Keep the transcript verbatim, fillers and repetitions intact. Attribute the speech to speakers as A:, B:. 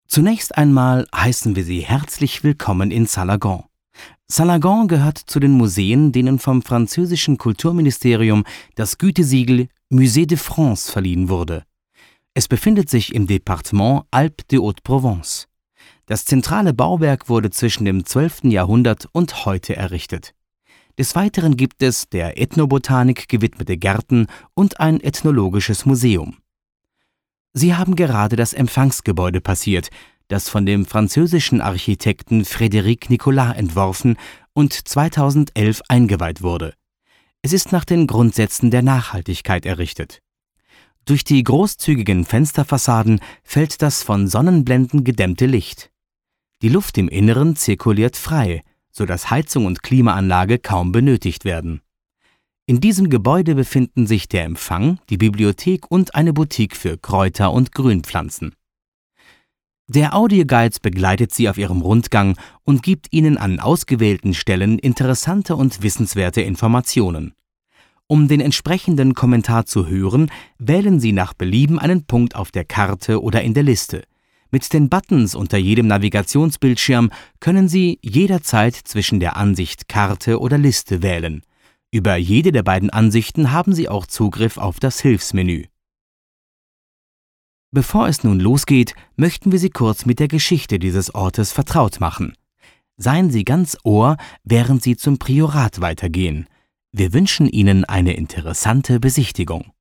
A: Zunächst einmal heißen wir Sie herzlich willkommen in Salagon. Salagon gehört zu den Museen, denen vom französischen Kulturministerium das Gütesiegel Musée de France verliehen wurde. Es befindet sich im Departement Alpes-de-Haute-Provence. Das zentrale Bauwerk wurde zwischen dem zwölften Jahrhundert und heute errichtet. Des Weiteren gibt es der Ethnobotanik gewidmete Gärten und ein ethnologisches Museum. Sie haben gerade das Empfangsgebäude passiert, das von dem französischen Architekten Frédéric Nicolas entworfen und zweitausendelf eingeweiht wurde. Es ist nach den Grundsätzen der Nachhaltigkeit errichtet. Durch die großzügigen Fensterfassaden fällt das von Sonnenblenden gedämmte Licht. Die Luft im Inneren zirkuliert frei, sodass Heizung und Klimaanlage kaum benötigt werden. In diesem Gebäude befinden sich der Empfang, die Bibliothek und eine Boutique für Kräuter und Grünpflanzen. Der Audioguide begleitet Sie auf Ihrem Rundgang und gibt Ihnen an ausgewählten Stellen interessante und wissenswerte Informationen. Um den entsprechenden Kommentar zu hören, wählen Sie nach Belieben einen Punkt auf der Karte oder in der Liste. Mit den Buttons unter jedem Navigationsbildschirm können Sie jederzeit zwischen der Ansicht Karte oder Liste wählen. Über jede der beiden Ansichten haben Sie auch Zugriff auf das Hilfsmenü. Bevor es nun losgeht, möchten wir Sie kurz mit der Geschichte dieses Ortes vertraut machen. Seien Sie ganz Ohr, während Sie zum Priorat weitergehen. Wir wünschen Ihnen eine interessante Besichtigung.